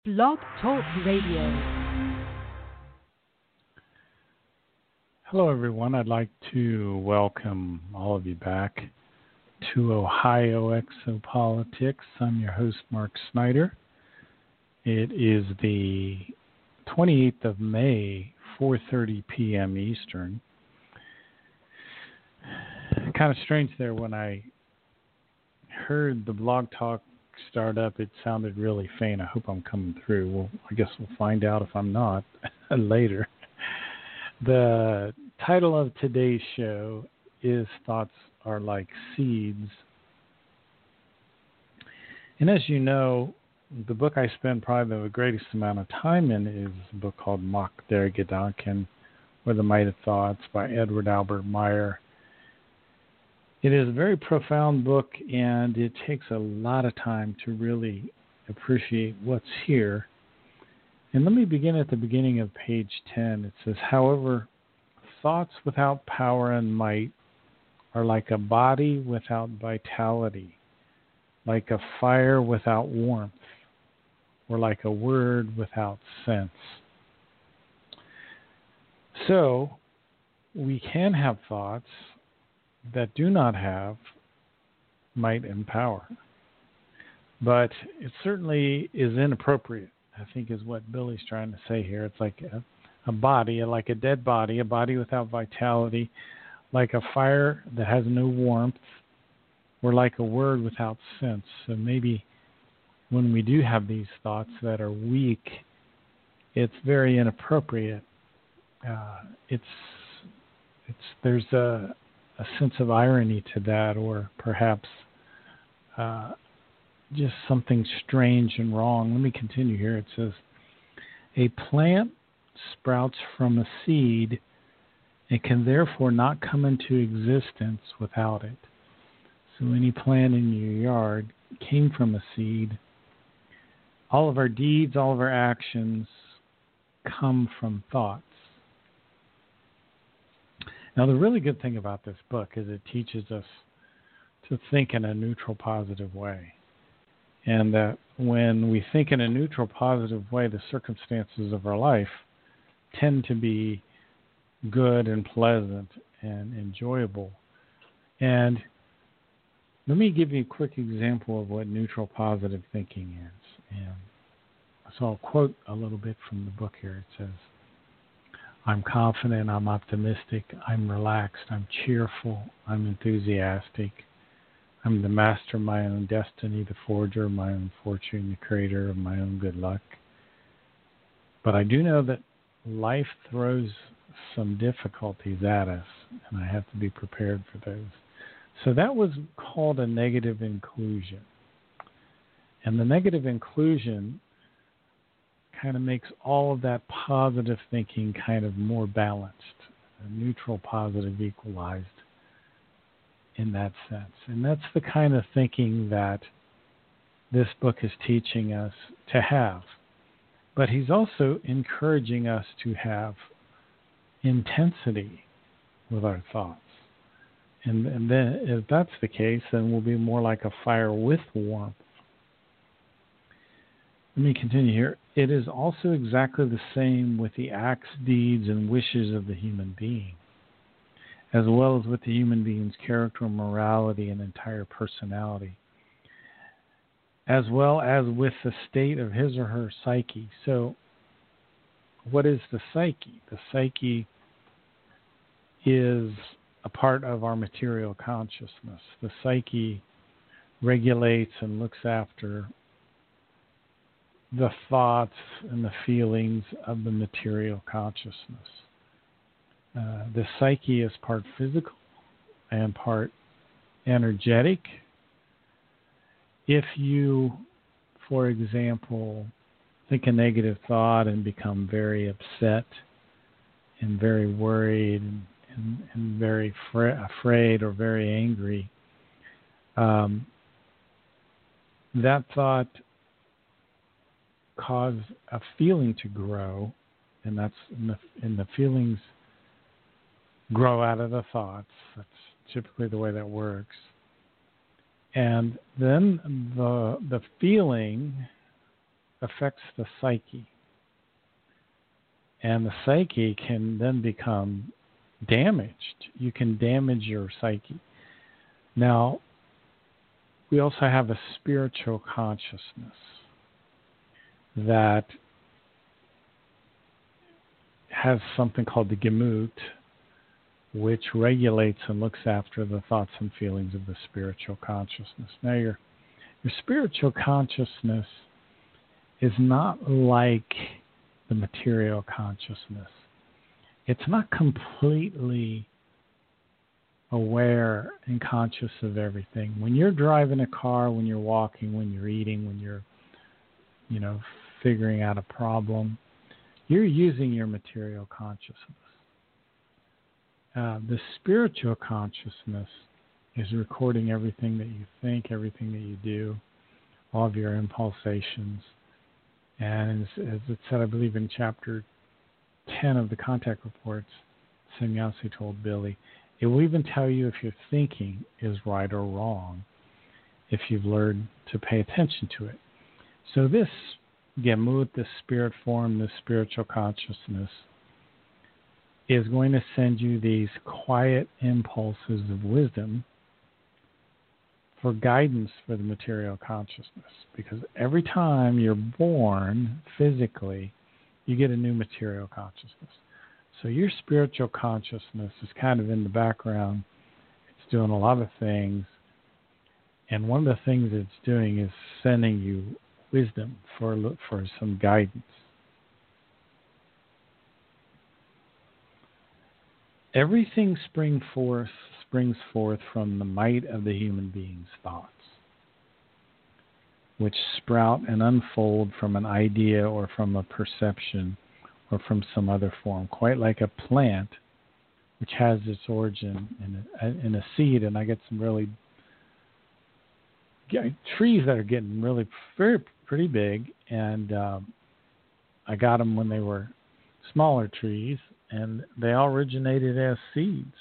Blog Talk Radio. Hello, everyone. I'd like to welcome all of you back to Ohio Exopolitics. I'm your host, Mark Snyder. It is the 28th of May, 4:30 p.m. Eastern. Kind of strange there when I heard the Blog Talk start up, it sounded really faint. I hope I'm coming through. Well, I guess we'll find out if I'm not later. The title of today's show is Thoughts Are Like Seeds. And as you know, the book I spend probably the greatest amount of time in is a book called Macht der Gedanken, or The Might of Thoughts by Edward Albert Meyer. It is a very profound book, and it takes a lot of time to really appreciate what's here. And let me begin at the beginning of page 10. It says, however, thoughts without power and might are like a body without vitality, like a fire without warmth, or like a word without sense. So, we can have thoughts that do not have might and power. But it certainly is inappropriate, I think is what Billy's trying to say here. It's like a body, like a dead body, a body without vitality, like a fire that has no warmth, or like a word without sense. So maybe when we do have these thoughts that are weak, it's very inappropriate. There's a sense of irony to that, or perhaps just something strange and wrong. Let me continue here. It says, a plant sprouts from a seed and can therefore not come into existence without it. So any plant in your yard came from a seed. All of our deeds, all of our actions come from thoughts. Now, the really good thing about this book is it teaches us to think in a neutral, positive way. And that when we think in a neutral, positive way, the circumstances of our life tend to be good and pleasant and enjoyable. And let me give you a quick example of what neutral, positive thinking is. And so I'll quote a little bit from the book here. It says, I'm confident, I'm optimistic, I'm relaxed, I'm cheerful, I'm enthusiastic, I'm the master of my own destiny, the forger of my own fortune, the creator of my own good luck. But I do know that life throws some difficulties at us, and I have to be prepared for those. So that was called a negative inclusion. And the negative inclusion kind of makes all of that positive thinking kind of more balanced, neutral, positive, equalized in that sense. And that's the kind of thinking that this book is teaching us to have. But he's also encouraging us to have intensity with our thoughts. And then if that's the case, then we'll be more like a fire with warmth. Let me continue here. It is also exactly the same with the acts, deeds, and wishes of the human being, as well as with the human being's character, morality, and entire personality, as well as with the state of his or her psyche. So, what is the psyche? The psyche is a part of our material consciousness. The psyche regulates and looks after the thoughts and the feelings of the material consciousness. The psyche is part physical and part energetic. If you, for example, think a negative thought and become very upset and very worried and very afraid or very angry, that thought cause a feeling to grow, and the feelings grow out of the thoughts. That's typically the way that works. And then the feeling affects the psyche. And the psyche can then become damaged. You can damage your psyche. Now, we also have a spiritual consciousness that has something called the Gemut, which regulates and looks after the thoughts and feelings of the spiritual consciousness. Now, your spiritual consciousness is not like the material consciousness. It's not completely aware and conscious of everything. When you're driving a car, when you're walking, when you're eating, when you're, figuring out a problem, you're using your material consciousness. The spiritual consciousness is recording everything that you think, everything that you do, all of your impulsations. And as it said, I believe in chapter 10 of the Contact Reports, Sannyasi told Billy, it will even tell you if your thinking is right or wrong, if you've learned to pay attention to it. So this Gemut, this spirit form, this spiritual consciousness, is going to send you these quiet impulses of wisdom for guidance for the material consciousness. Because every time you're born physically, you get a new material consciousness. So your spiritual consciousness is kind of in the background. It's doing a lot of things. And one of the things it's doing is sending you wisdom for some guidance. Everything springs forth from the might of the human being's thoughts, which sprout and unfold from an idea or from a perception or from some other form, quite like a plant which has its origin in a seed. And I get some really trees that are getting really pretty big, and I got them when they were smaller trees, and they all originated as seeds.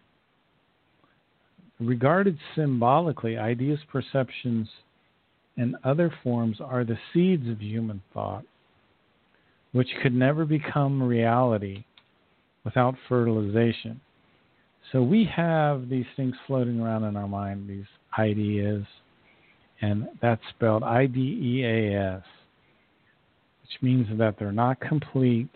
Regarded symbolically, ideas, perceptions, and other forms are the seeds of human thought, which could never become reality without fertilization. So we have these things floating around in our mind, these ideas, and that's spelled IDEAS, which means that they're not complete.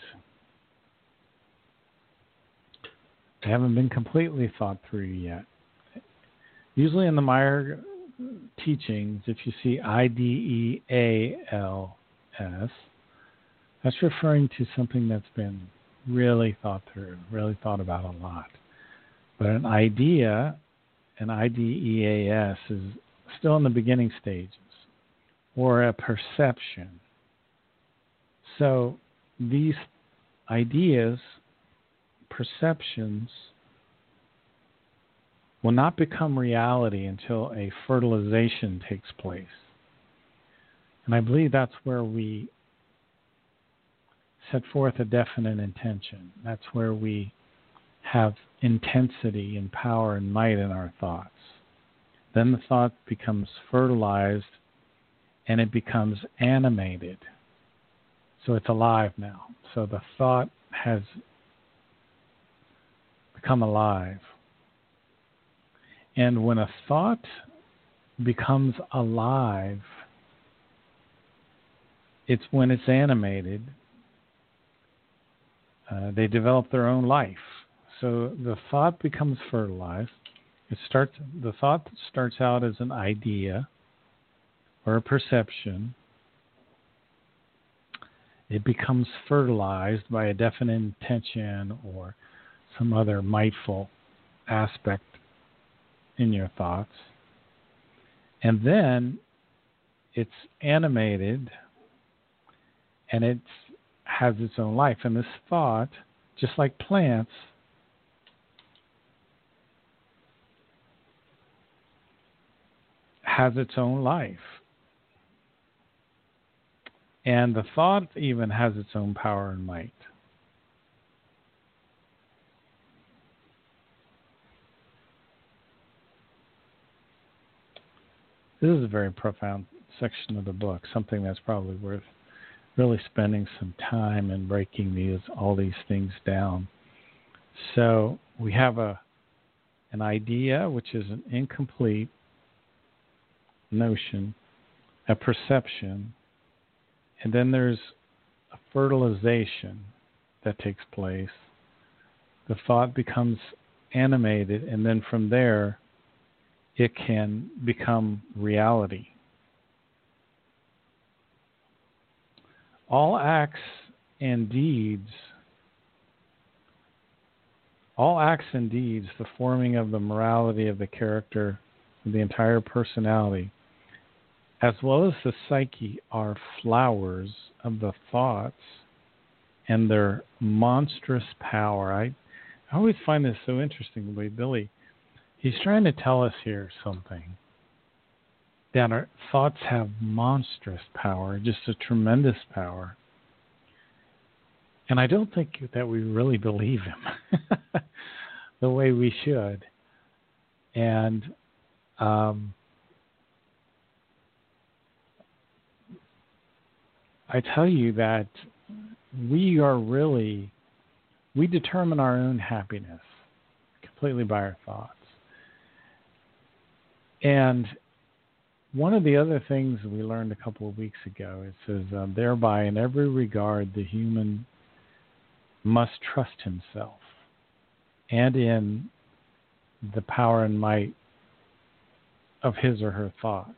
They haven't been completely thought through yet. Usually in the Meyer teachings, if you see IDEALS, that's referring to something that's been really thought through, really thought about a lot. But an idea, an IDEAS, is still in the beginning stages, or a perception. So these ideas, perceptions, will not become reality until a fertilization takes place. And I believe that's where we set forth a definite intention. That's where we have intensity and power and might in our thoughts. Then the thought becomes fertilized and it becomes animated. So it's alive now. So the thought has become alive. And when a thought becomes alive, it's when it's animated, they develop their own life. So the thought becomes fertilized. The thought starts out as an idea or a perception. It becomes fertilized by a definite intention or some other mightful aspect in your thoughts. And then it's animated and it has its own life. And this thought, just like plants, has its own life. And the thought even has its own power and might. This is a very profound section of the book, something that's probably worth really spending some time and breaking all these things down. So we have an idea, which is an incomplete notion, a perception, and then there's a fertilization that takes place. The thought becomes animated, and then from there, it can become reality. All acts and deeds, the forming of the morality of the character, of the entire personality, as well as the psyche, are flowers of the thoughts and their monstrous power. I always find this so interesting, the way Billy, he's trying to tell us here something, that our thoughts have monstrous power, just a tremendous power. And I don't think that we really believe him the way we should. And I tell you that we determine our own happiness completely by our thoughts. And one of the other things we learned a couple of weeks ago, it says, thereby in every regard the human must trust himself and in the power and might of his or her thoughts.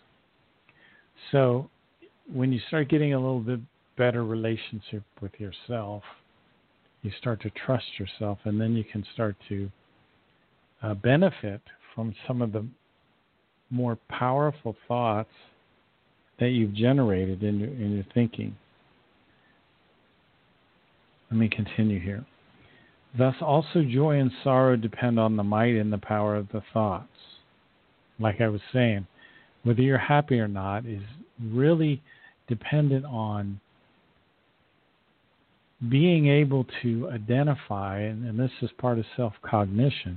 So when you start getting a little bit better relationship with yourself, you start to trust yourself, and then you can start to benefit from some of the more powerful thoughts that you've generated in your thinking. Let me continue here. Thus also joy and sorrow depend on the might and the power of the thoughts. Like I was saying, whether you're happy or not is really dependent on being able to identify, and this is part of self-cognition.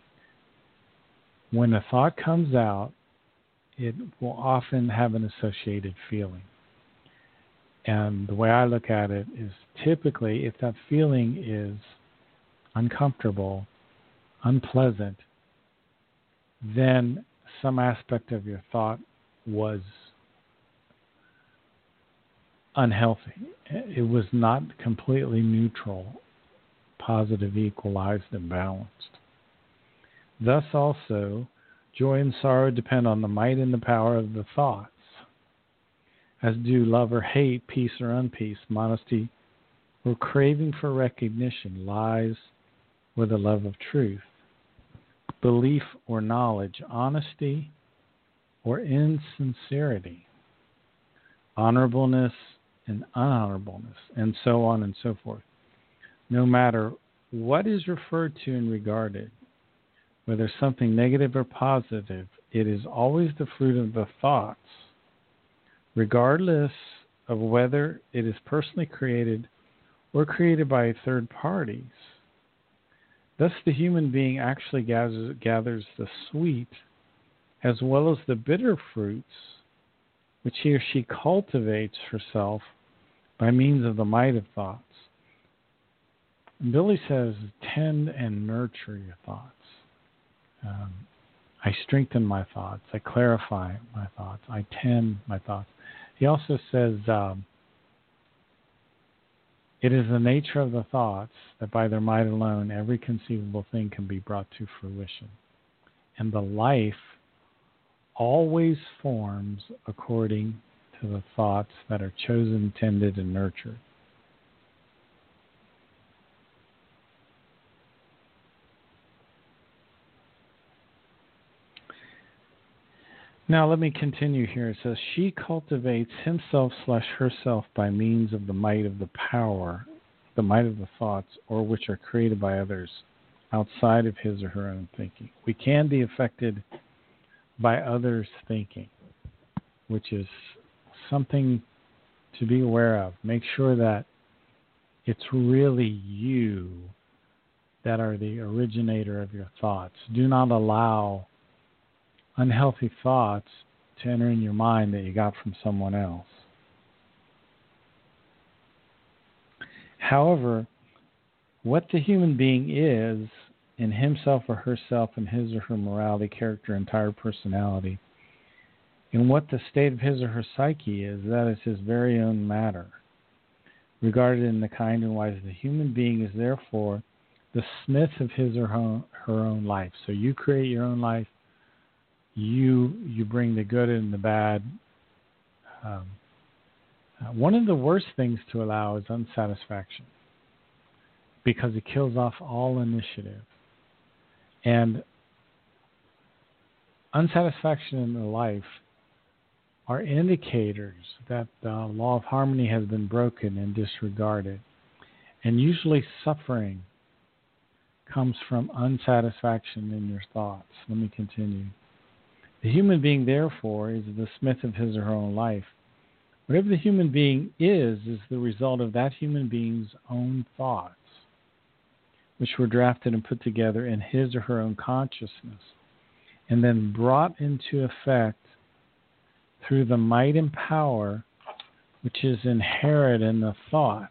When a thought comes out, it will often have an associated feeling. And the way I look at it is typically if that feeling is uncomfortable, unpleasant, then some aspect of your thought was unhealthy. It was not completely neutral, positive, equalized, and balanced. Thus also, joy and sorrow depend on the might and the power of the thoughts, as do love or hate, peace or unpeace, modesty or craving for recognition, lies or the love of truth, belief or knowledge, honesty or insincerity, honorableness and unhonorableness, and so on and so forth. No matter what is referred to and regarded, whether something negative or positive, it is always the fruit of the thoughts, regardless of whether it is personally created or created by third parties. Thus, the human being actually gathers the sweet as well as the bitter fruits, which he or she cultivates herself by means of the might of thoughts. And Billy says, tend and nurture your thoughts. I strengthen my thoughts. I clarify my thoughts. I tend my thoughts. He also says, it is the nature of the thoughts that by their might alone every conceivable thing can be brought to fruition. And the life always forms according to the thoughts that are chosen, tended, and nurtured. Now let me continue here. It says, she cultivates himself/herself by means of the might of the power, the might of the thoughts, or which are created by others outside of his or her own thinking. We can be affected by others' thinking, which is something to be aware of. Make sure that it's really you that are the originator of your thoughts. Do not allow unhealthy thoughts to enter in your mind that you got from someone else. However, what the human being is in himself or herself and his or her morality, character, entire personality, and what the state of his or her psyche is, that is his very own matter, regarded in the kind and wise. The human being is therefore the smith of his or her own life. So you create your own life. You bring the good and the bad. One of the worst things to allow is unsatisfaction, because it kills off all initiative. And unsatisfaction in the life are indicators that the law of harmony has been broken and disregarded. And usually suffering comes from unsatisfaction in your thoughts. Let me continue. The human being, therefore, is the smith of his or her own life. Whatever the human being is the result of that human being's own thoughts, which were drafted and put together in his or her own consciousness, and then brought into effect through the might and power which is inherent in the thoughts.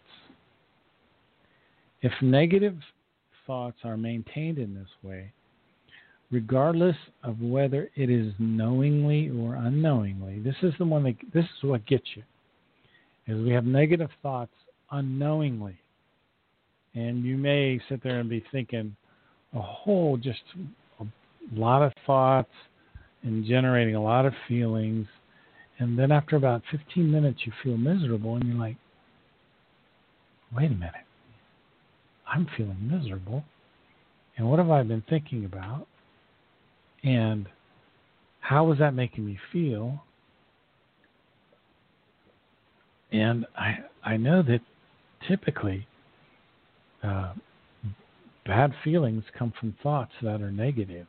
If negative thoughts are maintained in this way, regardless of whether it is knowingly or unknowingly, this is what gets you, is we have negative thoughts unknowingly. And you may sit there and be thinking just a lot of thoughts and generating a lot of feelings. And then after about 15 minutes, you feel miserable and you're like, wait a minute, I'm feeling miserable. And what have I been thinking about? And how is that making me feel? And I know that typically bad feelings come from thoughts that are negative.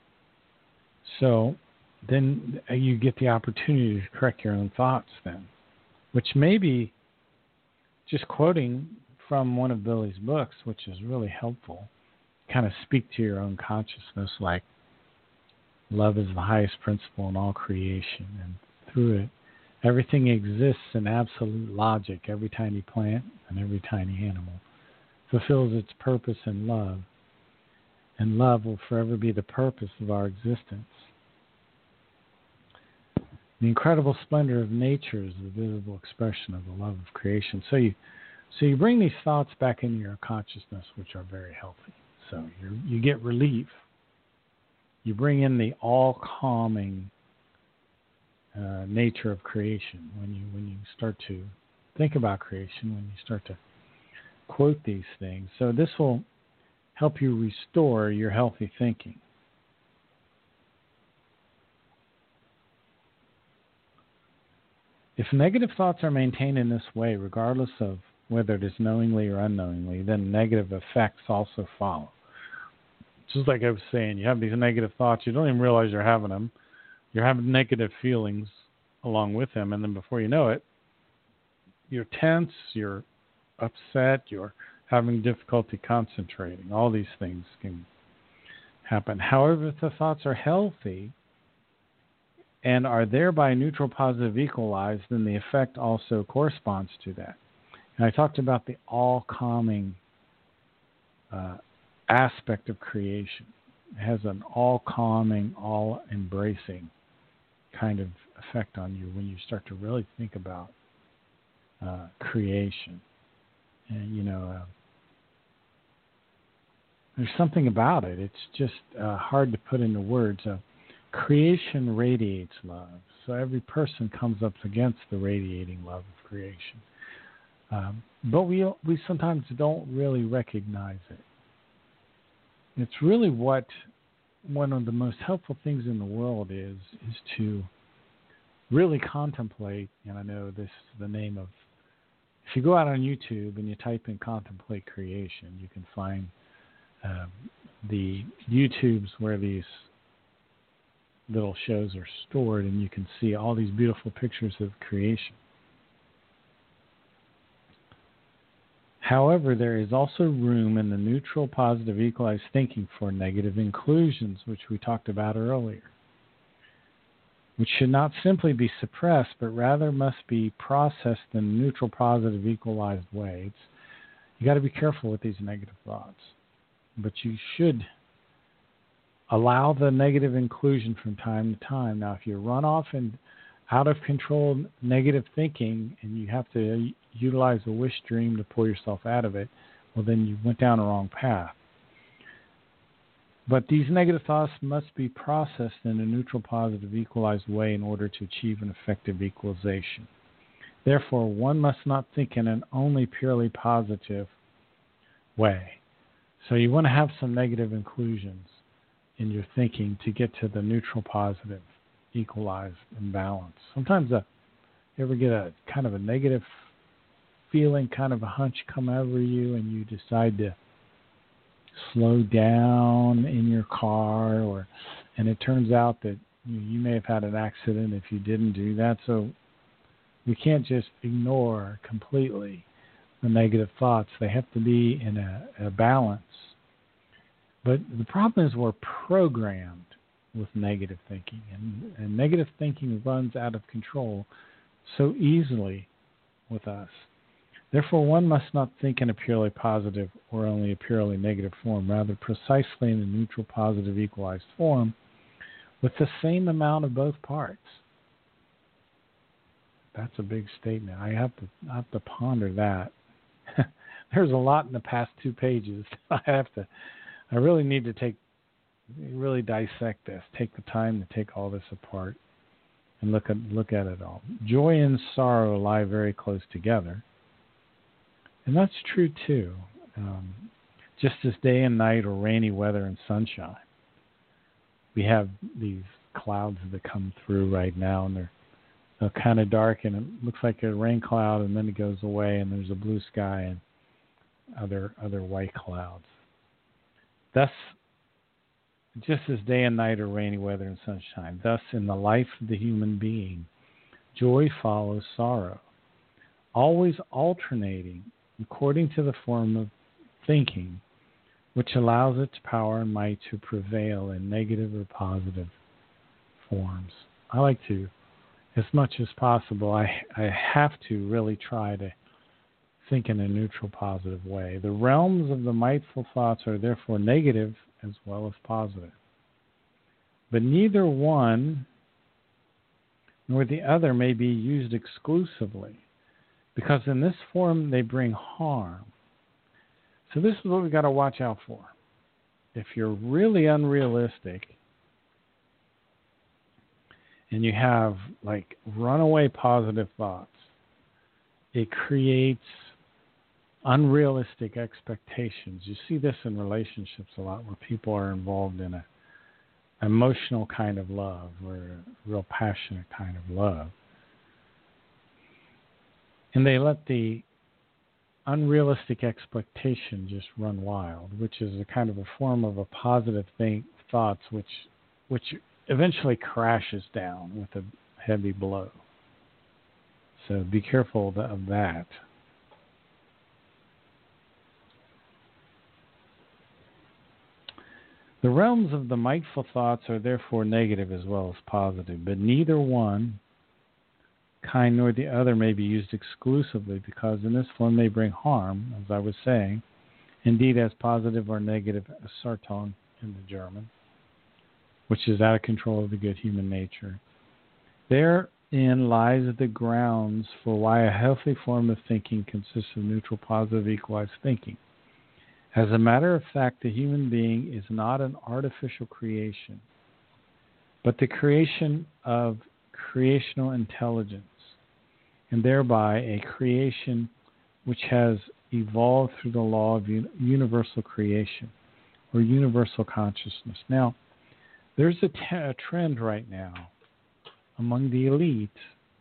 So then you get the opportunity to correct your own thoughts then, which may be just quoting from one of Billy's books, which is really helpful. Kind of speak to your own consciousness, like love is the highest principle in all creation, and through it, everything exists in absolute logic. Every tiny plant and every tiny animal fulfills its purpose in love, and love will forever be the purpose of our existence. The incredible splendor of nature is the visible expression of the love of creation. So you bring these thoughts back into your consciousness, which are very healthy. So you get relief. You bring in the all-calming nature of creation when you start to think about creation, when you start to quote these things. So this will help you restore your healthy thinking. If negative thoughts are maintained in this way, regardless of whether it is knowingly or unknowingly, then negative effects also follow. Just like I was saying, you have these negative thoughts, you don't even realize you're having them. You're having negative feelings along with them, and then before you know it, you're tense, you're upset, you're having difficulty concentrating. All these things can happen. However, if the thoughts are healthy and are thereby neutral, positive, equalized, then the effect also corresponds to that. And I talked about the all-calming aspect of creation. It has an all-calming, all-embracing kind of effect on you when you start to really think about creation. And, there's something about it. It's just hard to put into words. Creation radiates love. So every person comes up against the radiating love of creation. But we sometimes don't really recognize it. It's really what one of the most helpful things in the world is to really contemplate, and I know this is the name of, if you go out on YouTube and you type in contemplate creation, you can find the YouTubes where these little shows are stored, and you can see all these beautiful pictures of creation. However, there is also room in the neutral, positive, equalized thinking for negative inclusions, which we talked about earlier, which should not simply be suppressed, but rather must be processed in a neutral, positive, equalized way. You got to be careful with these negative thoughts. But you should allow the negative inclusion from time to time. Now, if you run off and out of control negative thinking and you have to utilize a wish dream to pull yourself out of it, well, then you went down the wrong path. But these negative thoughts must be processed in a neutral, positive, equalized way in order to achieve an effective equalization. Therefore, one must not think in an only purely positive way. So you want to have some negative inclusions in your thinking to get to the neutral, positive, equalized, and balanced. Sometimes you ever get a kind of a negative feeling, kind of a hunch come over you, and you decide to slow down in your car, and it turns out that you may have had an accident if you didn't do that. So we can't just ignore completely the negative thoughts. They have to be in a balance. But the problem is we're programmed with negative thinking, and negative thinking runs out of control so easily with us. Therefore, one must not think in a purely positive or only a purely negative form, rather precisely in a neutral, positive, equalized form with the same amount of both parts. That's a big statement. I have to ponder that. There's a lot in the past 2 pages. I really need to really dissect this, take the time to take all this apart and look at it all. Joy and sorrow lie very close together. And that's true too. Just as day and night or rainy weather and sunshine. We have these clouds that come through right now, and they're kind of dark, and it looks like a rain cloud, and then it goes away, and there's a blue sky and other white clouds. Thus, just as day and night are rainy weather and sunshine, thus in the life of the human being, joy follows sorrow, always alternating according to the form of thinking, which allows its power and might to prevail in negative or positive forms. I like to, as much as possible, I have to really try to think in a neutral, positive way. The realms of the mindful thoughts are therefore negative as well as positive. But neither one nor the other may be used exclusively, because in this form they bring harm. So this is what we've got to watch out for. If you're really unrealistic and you have like runaway positive thoughts, it creates unrealistic expectations. You see this in relationships a lot, where people are involved in an emotional kind of love or a real passionate kind of love. And they let the unrealistic expectation just run wild, which is a kind of a form of a positive thoughts, which eventually crashes down with a heavy blow. So be careful of that. The realms of the mindful thoughts are therefore negative as well as positive, but neither one kind nor the other may be used exclusively, because in this form they bring harm, as I was saying, indeed as positive or negative Sarton in the German, which is out of control of the good human nature. Therein lies the grounds for why a healthy form of thinking consists of neutral, positive, equalized thinking. As a matter of fact, the human being is not an artificial creation, but the creation of creational intelligence, and thereby a creation which has evolved through the law of universal creation or universal consciousness. Now, there's a trend right now among the elite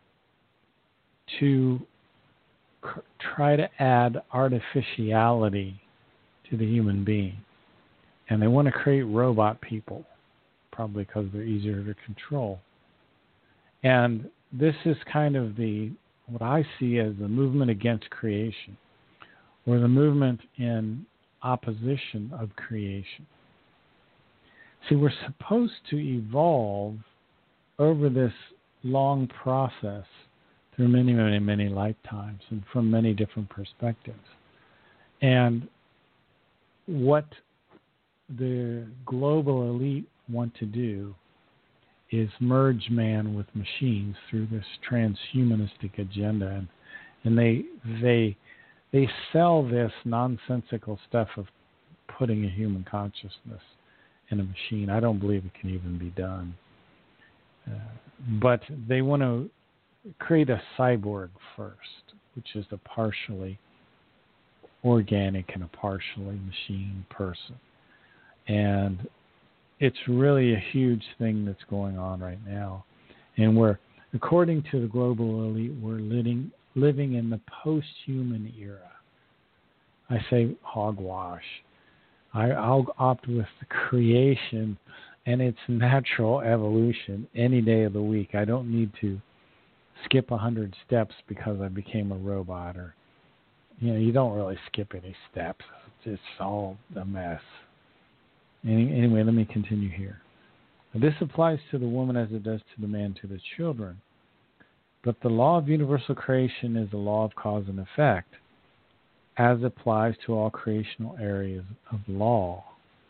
to try to add artificiality to the human being. And they want to create robot people, probably because they're easier to control. And this is kind of what I see as the movement against creation, or the movement in opposition of creation. See, we're supposed to evolve over this long process through many, many, many lifetimes and from many different perspectives. And what the global elite want to do is merge man with machines through this transhumanistic agenda, and they sell this nonsensical stuff of putting a human consciousness in a machine. I don't believe it can even be done, but they want to create a cyborg first, which is a partially organic and a partially machine person, and it's really a huge thing that's going on right now. And we're, according to the global elite, we're living in the post-human era. I say hogwash. I'll opt with the creation and its natural evolution any day of the week. I don't need to skip 100 steps because I became a robot, or, you don't really skip any steps. It's all a mess. Anyway, let me continue here. This applies to the woman as it does to the man, to the children. But the law of universal creation is the law of cause and effect, as applies to all creational areas of law.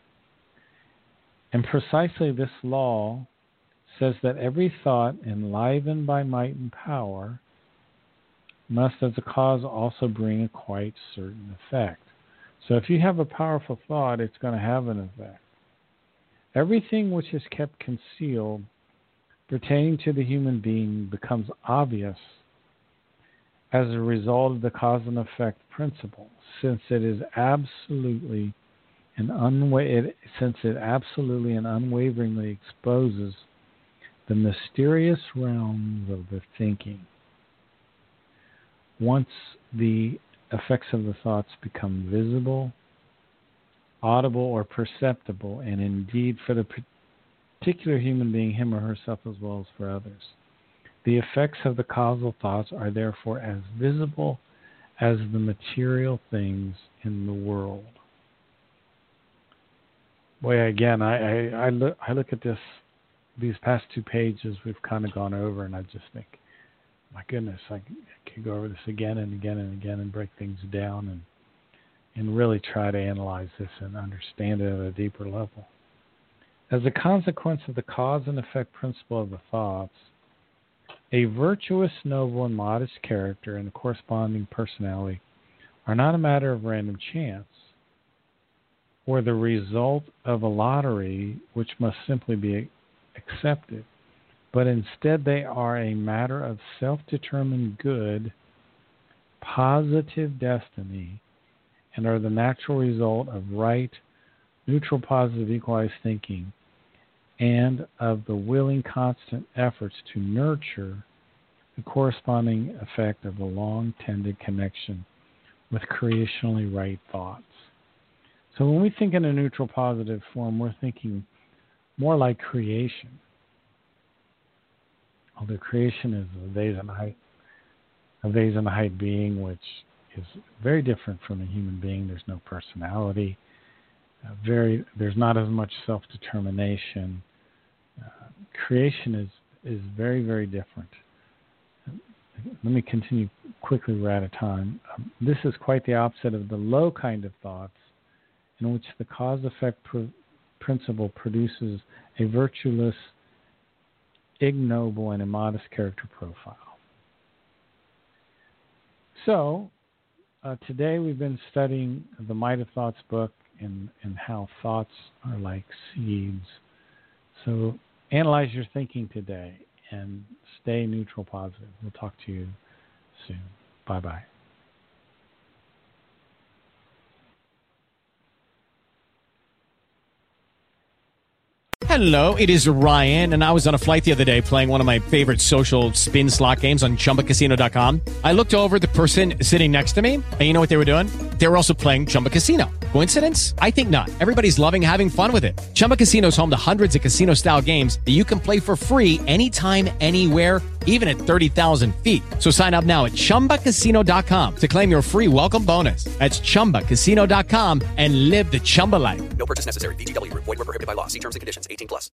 And precisely this law says that every thought enlivened by might and power must as a cause also bring a quite certain effect. So if you have a powerful thought, it's going to have an effect. Everything which is kept concealed pertaining to the human being becomes obvious as a result of the cause and effect principle, since it absolutely and unwaveringly exposes the mysterious realms of the thinking. Once the effects of the thoughts become visible, audible, or perceptible, and indeed for the particular human being, him or herself, as well as for others, the effects of the causal thoughts are therefore as visible as the material things in the world. Boy, again, I look at these past 2 pages we've kind of gone over, and I just think, my goodness, I could go over this again and again and again and break things down and really try to analyze this and understand it at a deeper level. As a consequence of the cause and effect principle of the thoughts, a virtuous, noble, and modest character and a corresponding personality are not a matter of random chance or the result of a lottery which must simply be accepted, but instead they are a matter of self-determined good, positive destiny, and are the natural result of right, neutral, positive, equalized thinking, and of the willing, constant efforts to nurture the corresponding effect of a long-tended connection with creationally right thoughts. So when we think in a neutral, positive form, we're thinking more like creation. Although creation is a vase and a height being, which is very different from a human being. There's no personality. There's not as much self-determination. Creation is very, very different. Let me continue quickly. We're out of time. This is quite the opposite of the low kind of thoughts, in which the cause-effect principle produces a virtueless, ignoble, and immodest character profile. So, today we've been studying the Might of Thoughts book and how thoughts are like seeds. So analyze your thinking today and stay neutral positive. We'll talk to you soon. Bye-bye. Hello, it is Ryan, and I was on a flight the other day playing one of my favorite social spin slot games on ChumbaCasino.com. I looked over at the person sitting next to me, and you know what they were doing? They were also playing Chumba Casino. Coincidence? I think not. Everybody's loving having fun with it. Chumba Casino is home to hundreds of casino-style games that you can play for free anytime, anywhere, even at 30,000 feet. So sign up now at ChumbaCasino.com to claim your free welcome bonus. That's ChumbaCasino.com and live the Chumba life. No purchase necessary. VGW. Void where prohibited by law. See terms and conditions. 18+.